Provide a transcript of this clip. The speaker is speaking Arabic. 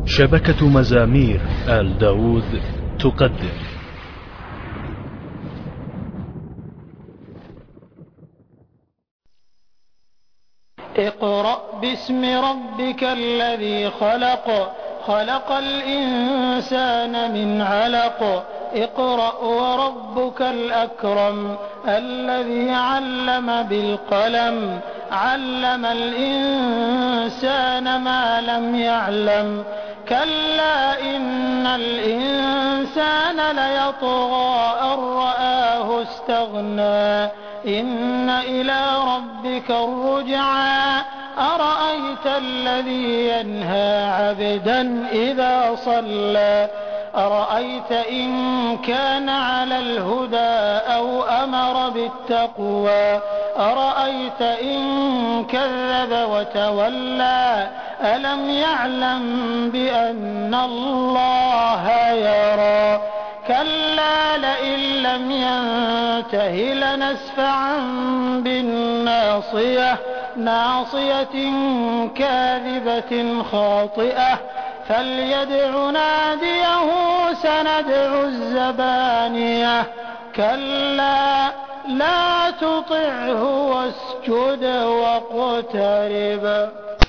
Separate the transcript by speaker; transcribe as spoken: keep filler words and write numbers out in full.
Speaker 1: شبكة مزامير آل داود تقدم.
Speaker 2: اقرأ باسم ربك الذي خلق خلق الإنسان من علق اقرأ وربك الأكرم الذي علم بالقلم علم الإنسان ما لم يعلم كلا إن الإنسان ليطغى أن رآه استغنى إن إلى ربك الرجعى أرأيت الذي ينهى عبدا إذا صلى أرأيت إن كان على الهدى أو أمر بالتقوى أرأيت إن كذب وتولى ألم يعلم بأن الله يرى كلا لئن لم ينته لنسفعا بالناصية ناصية كاذبة خاطئة فليدع ناديه سندع الزبانية كلا لا تطعه واسجد واقترب.